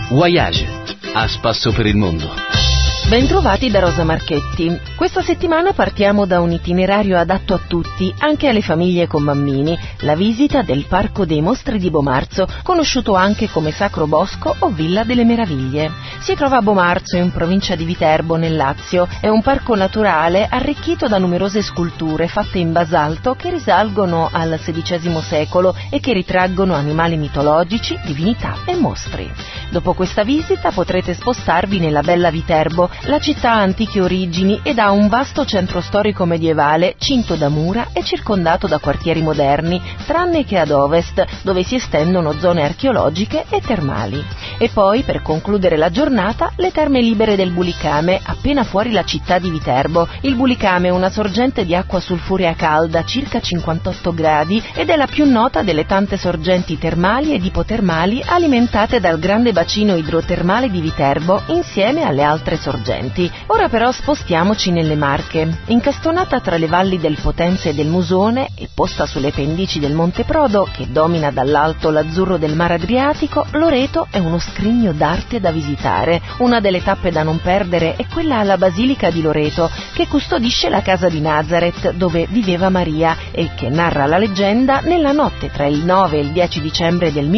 Voyage, a spasso per il mondo. Bentrovati da Rosa Marchetti. Questa settimana partiamo da un itinerario adatto a tutti, anche alle famiglie con bambini, la visita del Parco dei Mostri di Bomarzo, conosciuto anche come Sacro Bosco o Villa delle Meraviglie. Si trova a Bomarzo, in provincia di Viterbo, nel Lazio. È un parco naturale arricchito da numerose sculture fatte in basalto che risalgono al XVI secolo e che ritraggono animali mitologici, divinità e mostri. Dopo questa visita potrete spostarvi nella bella Viterbo. La città ha antiche origini ed ha un vasto centro storico medievale cinto da mura e circondato da quartieri moderni, tranne che ad ovest, dove si estendono zone archeologiche e termali. E poi, per concludere la giornata, le terme libere del Bulicame, appena fuori la città di Viterbo. Il Bulicame è una sorgente di acqua sulfurea calda, circa 58 gradi, ed è la più nota delle tante sorgenti termali ed ipotermali alimentate dal grande bacino idrotermale di Viterbo, insieme alle altre sorgenti. Ora però spostiamoci nelle Marche. Incastonata tra le valli del Potenza e del Musone e posta sulle pendici del Monte Prodo, che domina dall'alto l'azzurro del Mar Adriatico, Loreto è uno scrigno d'arte da visitare. Una delle tappe da non perdere è quella alla Basilica di Loreto, che custodisce la casa di Nazareth, dove viveva Maria, e che, narra la leggenda, nella notte tra il 9 e il 10 dicembre del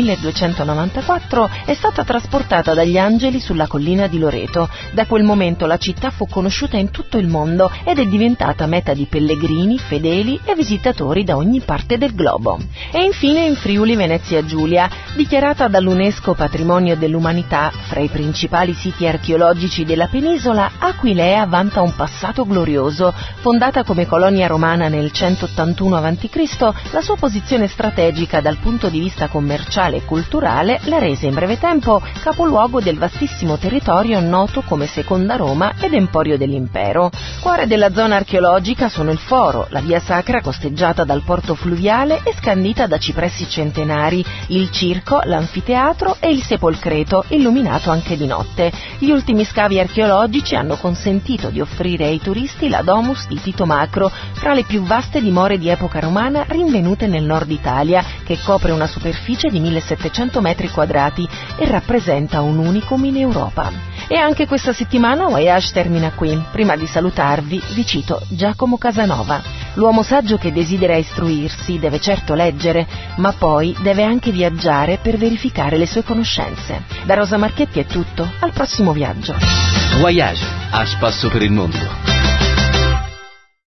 1294 è stata trasportata dagli angeli sulla collina di Loreto. Da quel momento la città fu conosciuta in tutto il mondo ed è diventata meta di pellegrini, fedeli e visitatori da ogni parte del globo. E infine in Friuli Venezia Giulia, dichiarata dall'UNESCO Patrimonio dell'Umanità, fra i principali siti archeologici della penisola, Aquileia vanta un passato glorioso. Fondata come colonia romana nel 181 a.C., la sua posizione strategica dal punto di vista commerciale e culturale la rese in breve tempo capoluogo del vastissimo territorio noto come Seconda Roma ed Emporio dell'Impero. Cuore della zona archeologica sono il Foro, la via sacra costeggiata dal porto fluviale e scandita da cipressi centenari, il circo, l'anfiteatro e il sepolcreto, illuminato anche di notte. Gli ultimi scavi archeologici hanno consentito di offrire ai turisti la Domus di Tito Macro, fra le più vaste dimore di epoca romana rinvenute nel nord Italia, che copre una superficie di 1700 metri quadrati e rappresenta un unicum in Europa. E anche questa settimana Voyage termina qui. Prima di salutarvi vi cito Giacomo Casanova. L'uomo saggio che desidera istruirsi deve certo leggere, ma poi deve anche viaggiare per verificare le sue conoscenze. Da Rosa Marchetti è tutto, al prossimo viaggio. Voyage, a spasso per il mondo.